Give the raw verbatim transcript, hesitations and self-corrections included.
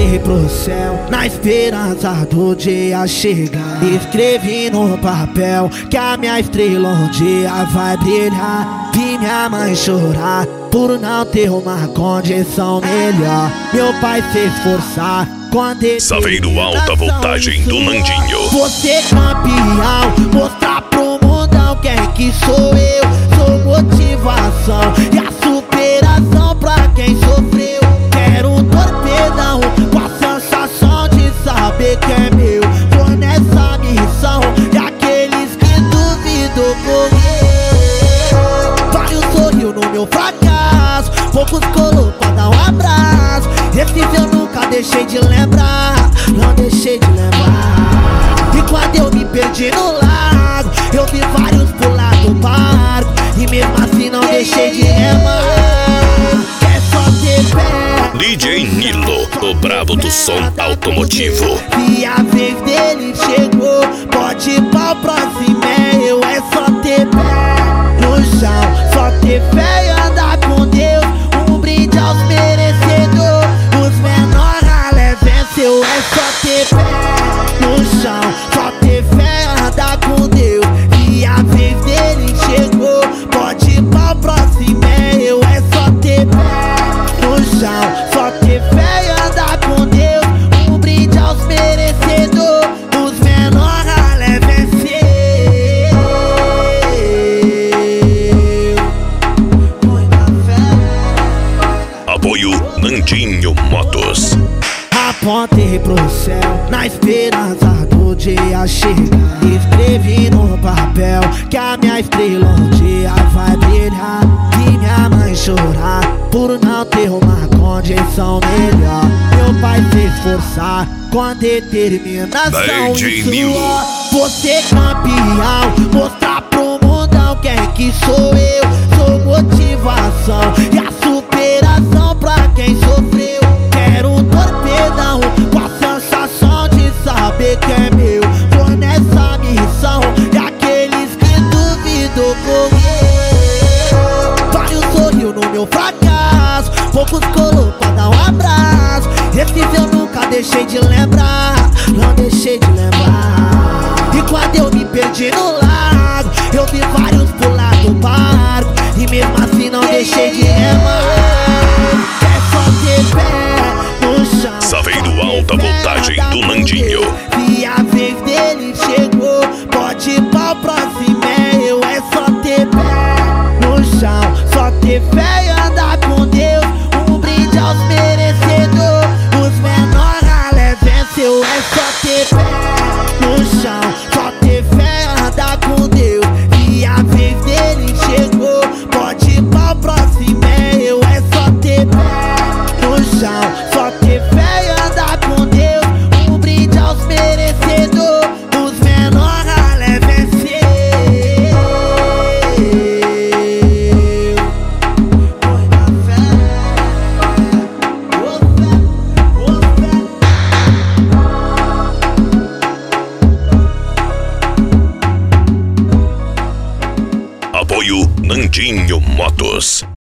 Apontei pro céu na esperança do dia chegar. Escrevi no papel que a minha estrela um dia vai brilhar. Vi minha mãe chorar por não ter uma condição melhor. Meu pai se esforçar quando ele Saveiro Alta Voltagem do Nandinho. Você campeão, mostrar pro mundão quem que sou eu. Sou motivação e a superação pra quem sofreu. Quero um torpedão com a sensação de saber que é meu. Tô nessa missão e aqueles que duvidam morreu. Vários sorriu no meu fracasso, poucos colou pra dar um abraço. Esses eu nunca deixei de lembrar, não deixei de lembrar. E quando eu me perdi no lago, eu vi vários pular do barco, e mesmo assim não deixei de remar. É só ter fé. D J Nilo, o brabo do som automotivo. E a vez dele chegou, pode ir pra próxima, é eu. É só ter pé no chão, só ter fé e andar com Deus. Um brinde aos merecedores, os menores ralé venceu. É só ter pé no chão, só ter fé e andar com Deus. E a vez dele chegou, pode ir pra próxima, é eu. É só ter pé no chão, só ter fé e andar com Deus. Um brinde aos merecedores, os menores ralé venceu. Muita fé. Apoio Nandinho Motos. Apontei pro céu na esperança do dia chegar. Escrevi no papel que a minha estrela um dia vai brilhar. Vi minha mãe chorar por não ter uma condição melhor. Meu pai se esforçar com determinação e suor. Você campeão, mostrar pro mundão quem que sou eu. Sou motivação e a superação pra quem sofreu. Quero um torpedão com a sensação de saber que é meu. Tô nessa missão e aqueles que duvidam morreu. Vários sorriu no meu fracasso, poucos colou pra dar um abraço. Esses eu nunca deixei de lembrar, não deixei de lembrar. E quando eu me perdi no lago, eu vi vários pular do barco, e mesmo assim não deixei de remar. É só ter fé no chão, Saveiro Alta Voltagem do Nandinho. e a vez dele chegou, pode ir pra próxima, é eu. É só ter pé no chão, só ter fé e andar com Deus. Um brinde aos merecedores, os menores ralé venceu. É só ter pé no chão, só ter fé e andar com Deus. E a vez dele chegou, pode ir pra próxima, é eu. É só ter pé no chão, só ter fé e andar com Deus. Um brinde aos merecedores, os menores ralé venceu. Muita fé, ô fé, ô fé. Apoio Nandinho Motos.